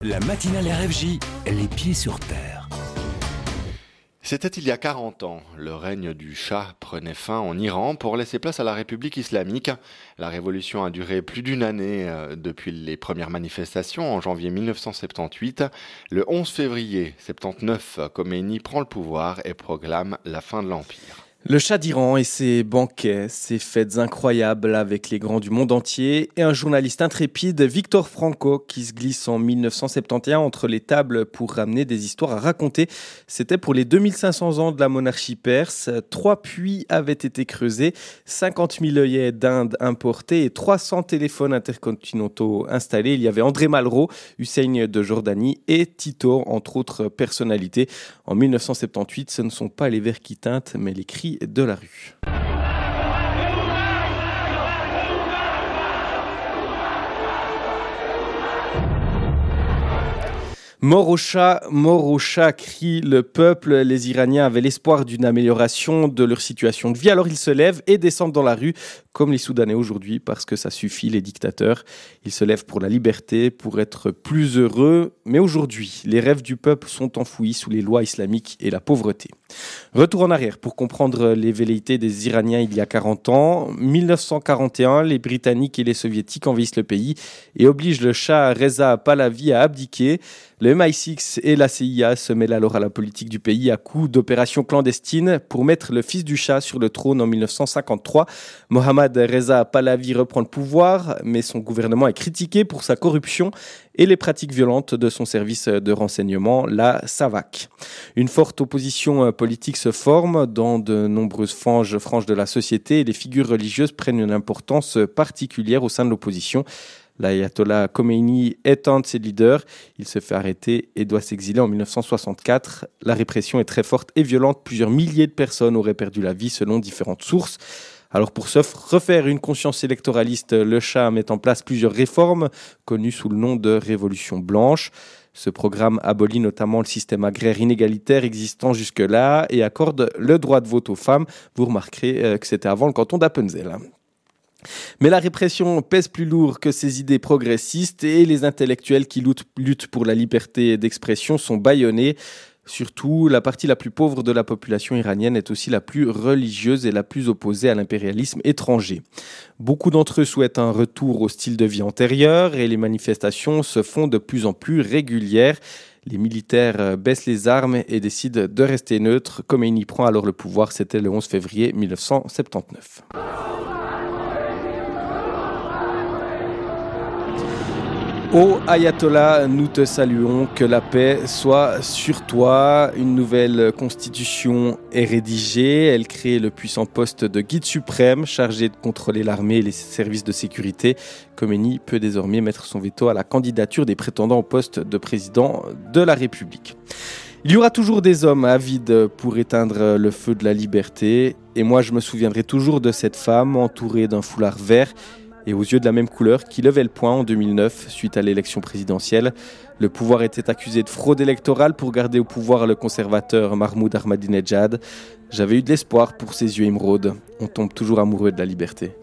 La matinale RFJ, les pieds sur terre. C'était il y a 40 ans. Le règne du Shah prenait fin en Iran pour laisser place à la République islamique. La révolution a duré plus d'une année depuis les premières manifestations en janvier 1978. Le 11 février 79, Khomeini prend le pouvoir et proclame la fin de l'Empire. Le Shah d'Iran et ses banquets, ses fêtes incroyables avec les grands du monde entier et un journaliste intrépide, Victor Franco, qui se glisse en 1971 entre les tables pour ramener des histoires à raconter. C'était pour les 2500 ans de la monarchie perse. 3 puits avaient été creusés, 50 000 œillets d'Inde importés et 300 téléphones intercontinentaux installés. Il y avait André Malraux, Hussein de Jordanie et Tito, entre autres personnalités. En 1978, ce ne sont pas les vers qui teintent, mais les cris de la rue. Mort au chat, crie le peuple. Les Iraniens avaient l'espoir d'une amélioration de leur situation de vie. Alors ils se lèvent et descendent dans la rue, comme les Soudanais aujourd'hui, parce que ça suffit, les dictateurs. Ils se lèvent pour la liberté, pour être plus heureux. Mais aujourd'hui, les rêves du peuple sont enfouis sous les lois islamiques et la pauvreté. Retour en arrière pour comprendre les velléités des Iraniens il y a 40 ans. 1941, les Britanniques et les Soviétiques envahissent le pays et obligent le Shah Reza Pahlavi à abdiquer. Le MI6 et la CIA se mêlent alors à la politique du pays à coups d'opérations clandestines pour mettre le fils du Shah sur le trône en 1953. Mohammad Reza Pahlavi reprend le pouvoir, mais son gouvernement est critiqué pour sa corruption et les pratiques violentes de son service de renseignement, la SAVAK. Une forte opposition politique se forme dans de nombreuses franges de la société et les figures religieuses prennent une importance particulière au sein de l'opposition. L'ayatollah Khomeini est un de ses leaders. Il se fait arrêter et doit s'exiler en 1964. La répression est très forte et violente. Plusieurs milliers de personnes auraient perdu la vie selon différentes sources. Alors pour se refaire une conscience électoraliste, le Shah met en place plusieurs réformes connues sous le nom de Révolution blanche. Ce programme abolit notamment le système agraire inégalitaire existant jusque-là et accorde le droit de vote aux femmes. Vous remarquerez que c'était avant le canton d'Appenzell. Mais la répression pèse plus lourd que ces idées progressistes et les intellectuels qui luttent pour la liberté d'expression sont bâillonnés. Surtout, la partie la plus pauvre de la population iranienne est aussi la plus religieuse et la plus opposée à l'impérialisme étranger. Beaucoup d'entre eux souhaitent un retour au style de vie antérieur et les manifestations se font de plus en plus régulières. Les militaires baissent les armes et décident de rester neutres. Khomeini prend alors le pouvoir, c'était le 11 février 1979. Ô Ayatollah, nous te saluons, que la paix soit sur toi. Une nouvelle constitution est rédigée. Elle crée le puissant poste de guide suprême chargé de contrôler l'armée et les services de sécurité. Khomeini peut désormais mettre son veto à la candidature des prétendants au poste de président de la République. Il y aura toujours des hommes avides pour éteindre le feu de la liberté. Et moi, je me souviendrai toujours de cette femme entourée d'un foulard vert et aux yeux de la même couleur, qui levait le poing en 2009 suite à l'élection présidentielle. Le pouvoir était accusé de fraude électorale pour garder au pouvoir le conservateur Mahmoud Ahmadinejad. J'avais eu de l'espoir pour ses yeux émeraudes. On tombe toujours amoureux de la liberté.